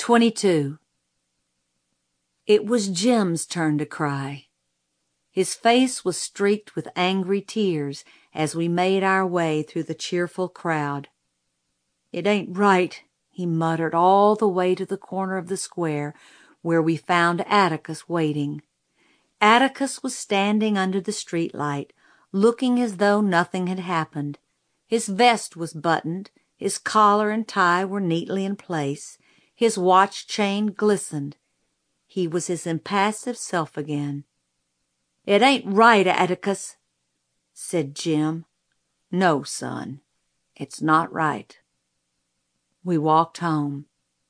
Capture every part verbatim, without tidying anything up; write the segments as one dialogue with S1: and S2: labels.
S1: twenty-two. It was Jim's turn to cry. His face was streaked with angry tears as we made our way through the cheerful crowd. "It ain't right," he muttered all the way to the corner of the square where we found Atticus waiting. Atticus was standing under the street light, looking as though nothing had happened. His vest was buttoned, his collar and tie were neatly in place, his watch chain glistened. He was his impassive self again. "It ain't right, Atticus," said Jim. "No, son, it's not right." We walked home.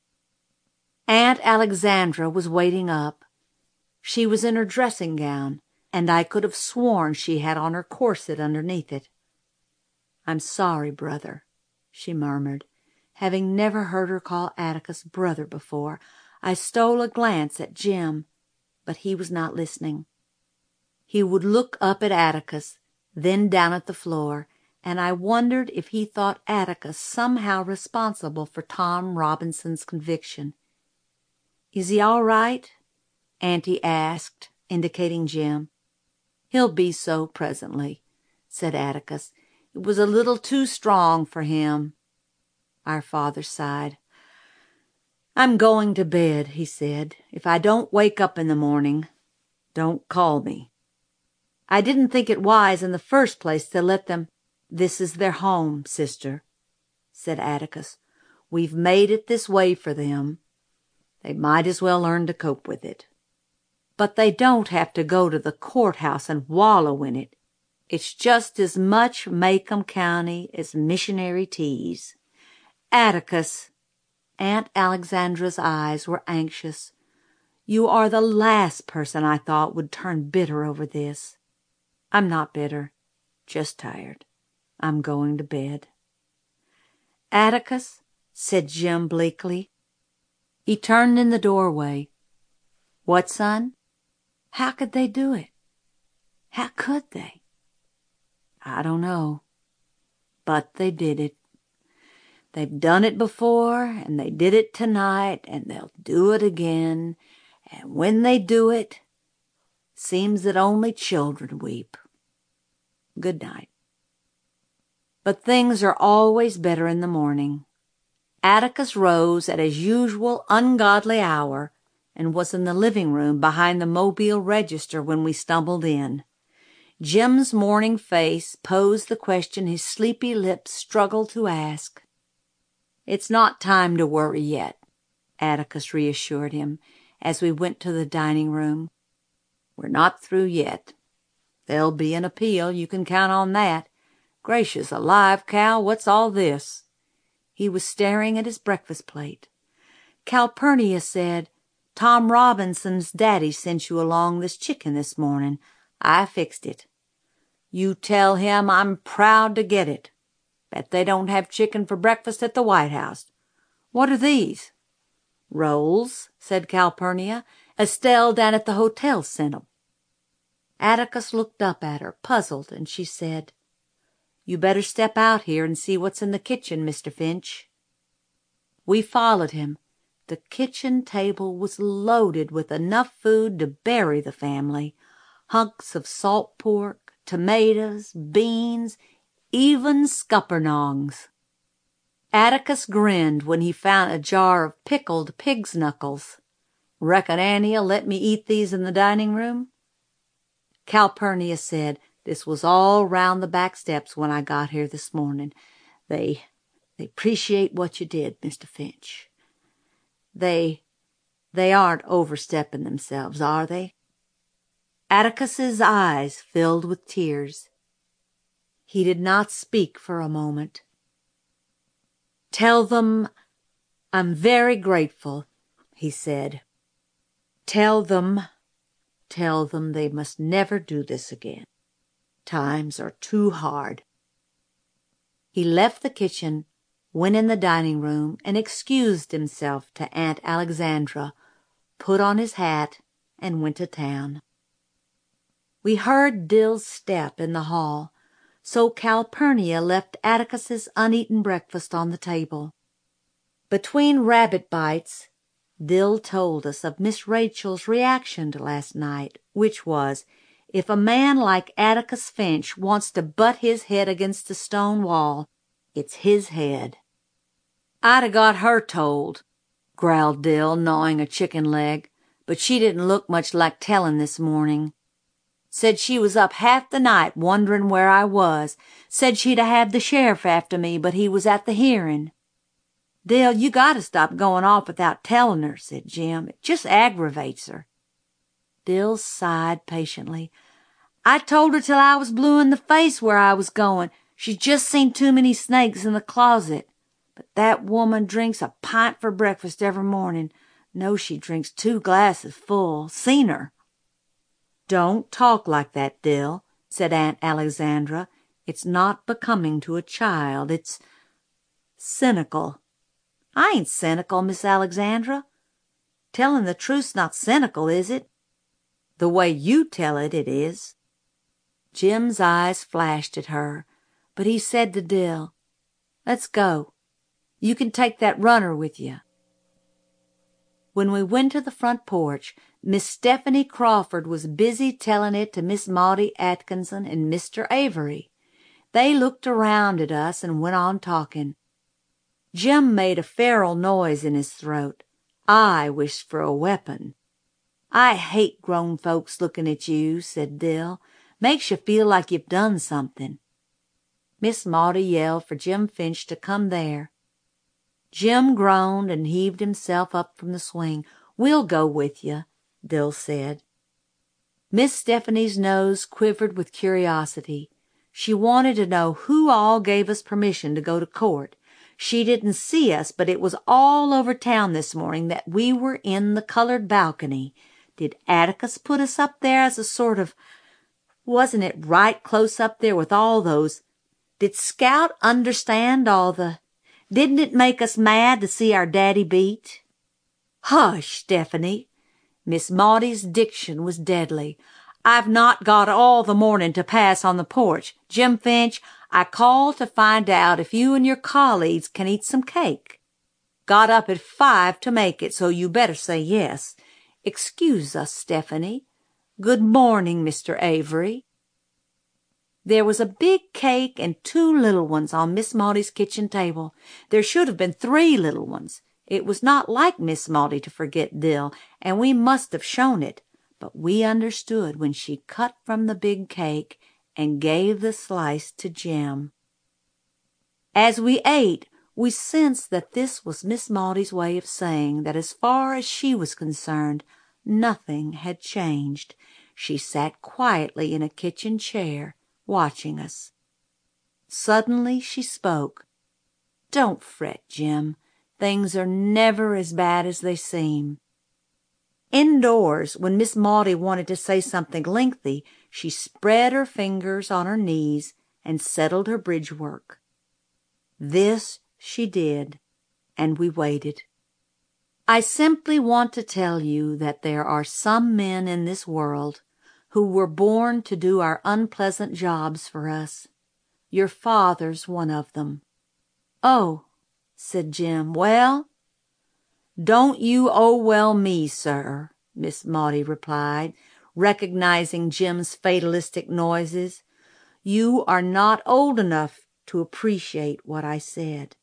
S1: Aunt Alexandra was waiting up. She was in her dressing gown, and I could have sworn she had on her corset underneath it. "I'm sorry, brother," she murmured. Having never heard her call Atticus brother before, I stole a glance at Jim, but he was not listening. He would look up at Atticus, then down at the floor, and I wondered if he thought Atticus somehow responsible for Tom Robinson's conviction. "Is he all right?" Auntie asked, indicating Jim. "He'll be so presently," said Atticus. "It was a little too strong for him." Our father sighed. "I'm going to bed," he said. "If I don't wake up in the morning, don't call me. I didn't think it wise in the first place to let them—" "This is their home, sister," said Atticus. "We've made it this way for them. They might as well learn to cope with it. But they don't have to go to the courthouse and wallow in it. It's just as much Macomb County as missionary teas. Atticus," Aunt Alexandra's eyes were anxious, "you are the last person I thought would turn bitter over this." "I'm not bitter, just tired. I'm going to bed." "Atticus," said Jim bleakly. He turned in the doorway. "What, son?" "How could they do it? How could they?" "I don't know. But they did it. They've done it before, and they did it tonight, and they'll do it again. And when they do it, seems that only children weep. Good night." But things are always better in the morning. Atticus rose at his usual ungodly hour and was in the living room behind the Mobile Register when we stumbled in. Jim's morning face posed the question his sleepy lips struggled to ask. "It's not time to worry yet," Atticus reassured him as we went to the dining room. "We're not through yet. There'll be an appeal, you can count on that. Gracious alive, Cal, what's all this?" He was staring at his breakfast plate. "Calpurnia said, Tom Robinson's daddy sent you along this chicken this morning. I fixed it. You tell him I'm proud to get it. Bet they don't have chicken for breakfast at the White House. What are these?" "Rolls," said Calpurnia. "Estelle down at the hotel sent 'em." Atticus looked up at her, puzzled, and she said, "You better step out here and see what's in the kitchen, Mister Finch." We followed him. The kitchen table was loaded with enough food to bury the family. Hunks of salt pork, tomatoes, beans, even scuppernongs. Atticus grinned when he found a jar of pickled pig's knuckles. "Reckon Annie'll let me eat these in the dining room?" Calpurnia said, "This was all round the back steps when I got here this morning. They, they appreciate what you did, Mister Finch. They, they aren't overstepping themselves, are they?" Atticus's eyes filled with tears. He did not speak for a moment. "Tell them I'm very grateful," he said. "Tell them, tell them they must never do this again. Times are too hard." He left the kitchen, went in the dining room, and excused himself to Aunt Alexandra, put on his hat, and went to town. We heard Dill's step in the hall, so Calpurnia left Atticus's uneaten breakfast on the table. Between rabbit bites, Dill told us of Miss Rachel's reaction to last night, which was, if a man like Atticus Finch wants to butt his head against a stone wall, it's his head. I'd 'a' got her told, growled Dill, gnawing a chicken leg, but she didn't look much like telling this morning. Said she was up half the night wondering where I was. Said she'd a had the sheriff after me, but he was at the hearing. Dill, you gotta stop going off without telling her, said Jim. It just aggravates her. Dill sighed patiently. I told her till I was blue in the face where I was going. She's just seen too many snakes in the closet. But that woman drinks a pint for breakfast every morning. Knows she drinks two glasses full. Seen her. Don't talk like that, Dill, said Aunt Alexandra. It's not becoming to a child. It's cynical. I ain't cynical, Miss Alexandra. Telling the truth's not cynical, is it? The way you tell it, it is. Jim's eyes flashed at her, but he said to Dill, Let's go. You can take that runner with you. When we went to the front porch, Miss Stephanie Crawford was busy telling it to Miss Maudie Atkinson and Mister Avery. They looked around at us and went on talking. Jim made a feral noise in his throat. I wished for a weapon. I hate grown folks looking at you, said Dill. Makes you feel like you've done something. Miss Maudie yelled for Jim Finch to come there. Jim groaned and heaved himself up from the swing. We'll go with you, Dill said. Miss Stephanie's nose quivered with curiosity. She wanted to know who all gave us permission to go to court. She didn't see us, but it was all over town this morning that we were in the colored balcony. Did Atticus put us up there as a sort of... Wasn't it right close up there with all those... Did Scout understand all the... Didn't it make us mad to see our daddy beat? Hush, Stephanie. Miss Maudie's diction was deadly. I've not got all the morning to pass on the porch. Jim Finch, I called to find out if you and your colleagues can eat some cake. Got up at five to make it, so you better say yes. Excuse us, Stephanie. Good morning, Mister Avery. There was a big cake and two little ones on Miss Maudie's kitchen table. There should have been three little ones. It was not like Miss Maudie to forget Dill, and we must have shown it, but we understood when she cut from the big cake and gave the slice to Jim. As we ate, we sensed that this was Miss Maudie's way of saying that as far as she was concerned, nothing had changed. She sat quietly in a kitchen chair, watching us. Suddenly she spoke. Don't fret, Jim. Things are never as bad as they seem. Indoors, when Miss Maudie wanted to say something lengthy, she spread her fingers on her knees and settled her bridge work. This she did, and we waited. I simply want to tell you that there are some men in this world who were born to do our unpleasant jobs for us. Your father's one of them. Oh, said Jim. Well? Don't you oh well me, sir, Miss Maudie replied, recognizing Jim's fatalistic noises. You are not old enough to appreciate what I said.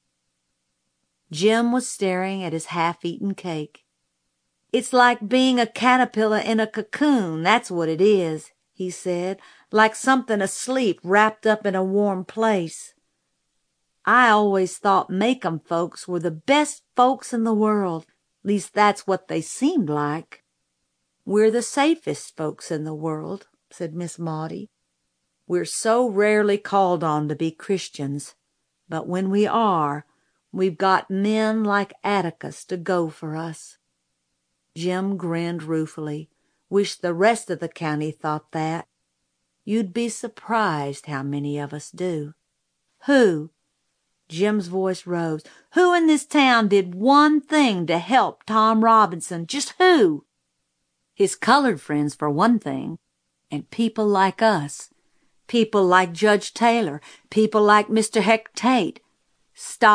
S1: Jim was staring at his half-eaten cake. It's like being a caterpillar in a cocoon, that's what it is, he said, like something asleep wrapped up in a warm place. I always thought Macomb folks were the best folks in the world. At least that's what they seemed like. We're the safest folks in the world, said Miss Maudie. We're so rarely called on to be Christians, but when we are, we've got men like Atticus to go for us. Jim grinned ruefully. Wish the rest of the county thought that. You'd be surprised how many of us do. Who? Jim's voice rose. Who in this town did one thing to help Tom Robinson? Just who? His colored friends, for one thing. And people like us. People like Judge Taylor. People like Mister Heck Tate. Stop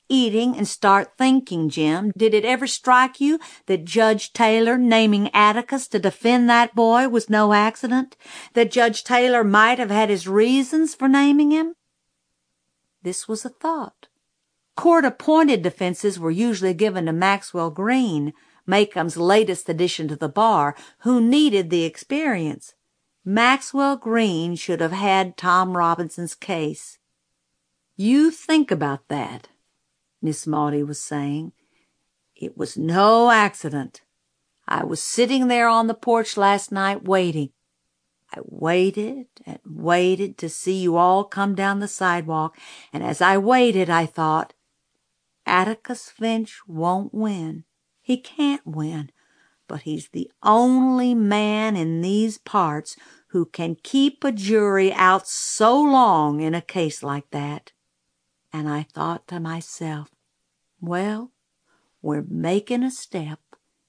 S1: eating and start thinking, Jim. Did it ever strike you that Judge Taylor naming Atticus to defend that boy was no accident? That Judge Taylor might have had his reasons for naming him? This was a thought. Court-appointed defenses were usually given to Maxwell Green, Macomb's latest addition to the bar, who needed the experience. Maxwell Green should have had Tom Robinson's case. You think about that, Miss Maudie was saying. It was no accident. I was sitting there on the porch last night waiting. I waited and waited to see you all come down the sidewalk, and as I waited, I thought, Atticus Finch won't win. He can't win, but he's the only man in these parts who can keep a jury out so long in a case like that. And I thought to myself, well, we're making a step.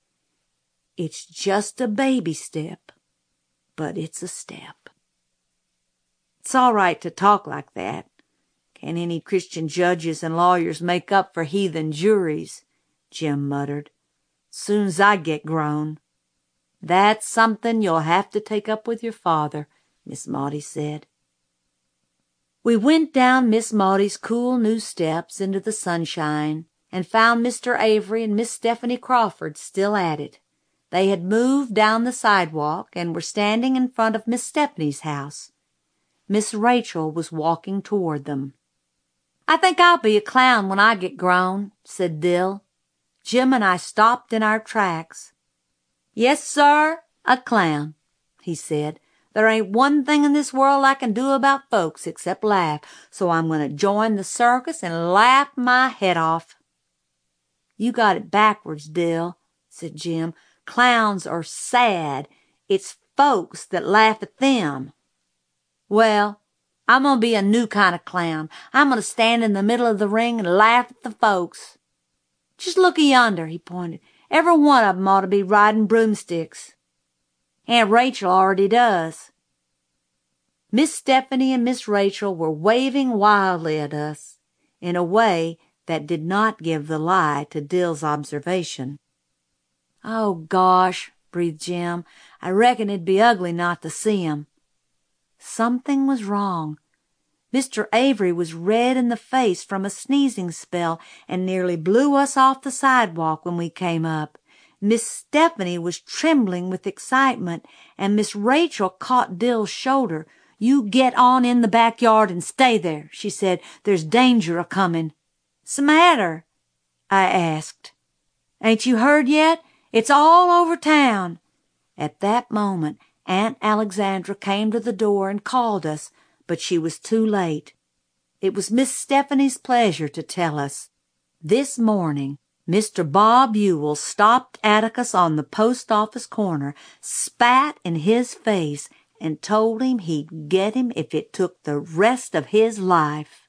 S1: It's just a baby step, but it's a step. It's all right to talk like that. Can any Christian judges and lawyers make up for heathen juries? Jim muttered. Soon's I get grown. That's something you'll have to take up with your father, Miss Maudie said. We went down Miss Maudie's cool new steps into the sunshine and found Mister Avery and Miss Stephanie Crawford still at it. They had moved down the sidewalk and were standing in front of Miss Stephanie's house. Miss Rachel was walking toward them. I think I'll be a clown when I get grown, said Dill. Jim and I stopped in our tracks. Yes, sir, a clown, he said. There ain't one thing in this world I can do about folks except laugh, so I'm going to join the circus and laugh my head off. You got it backwards, Dill, said Jim. Clowns are sad. It's folks that laugh at them. Well, I'm going to be a new kind of clown. I'm going to stand in the middle of the ring and laugh at the folks. Just look yonder, he pointed. Every one of 'em ought to be riding broomsticks. Aunt Rachel already does. Miss Stephanie and Miss Rachel were waving wildly at us in a way that did not give the lie to Dill's observation. Oh, gosh, breathed Jim. I reckon it'd be ugly not to see 'em. Something was wrong. Mister Avery was red in the face from a sneezing spell and nearly blew us off the sidewalk when we came up. Miss Stephanie was trembling with excitement, and Miss Rachel caught Dill's shoulder. You get on in the backyard and stay there, she said. There's danger a-comin'. "'S matter?" I asked. "Ain't you heard yet? It's all over town." At that moment, Aunt Alexandra came to the door and called us, but she was too late. It was Miss Stephanie's pleasure to tell us. This morning, Mister Bob Ewell stopped Atticus on the post office corner, spat in his face, and told him he'd get him if it took the rest of his life.